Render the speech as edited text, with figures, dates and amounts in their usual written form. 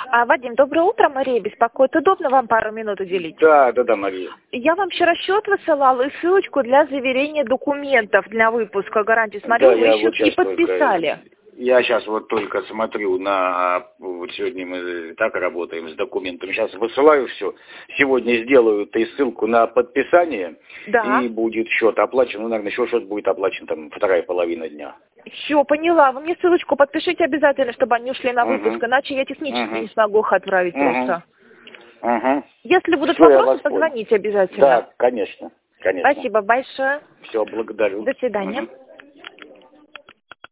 Вадим, доброе утро, Мария беспокоит. Удобно вам пару минут уделить? Да, Мария. Я вам вчера счет высылала и ссылочку для заверения документов для выпуска гарантии. Смотрю, Да, вы я еще вот не подписали. Я сейчас вот только смотрю вот сегодня мы так работаем с документами. Сейчас высылаю все. Сегодня сделаю и ссылку на подписание. Да. И будет счет оплачен. Наверное, еще счет будет оплачен там вторая половина дня. Все, поняла. Вы мне ссылочку подпишите обязательно, чтобы они ушли на выпуск, иначе я технически не смогу их отправить просто. Если будут вопросы, позвоните обязательно. Да, конечно. Спасибо большое. Все, благодарю. До свидания.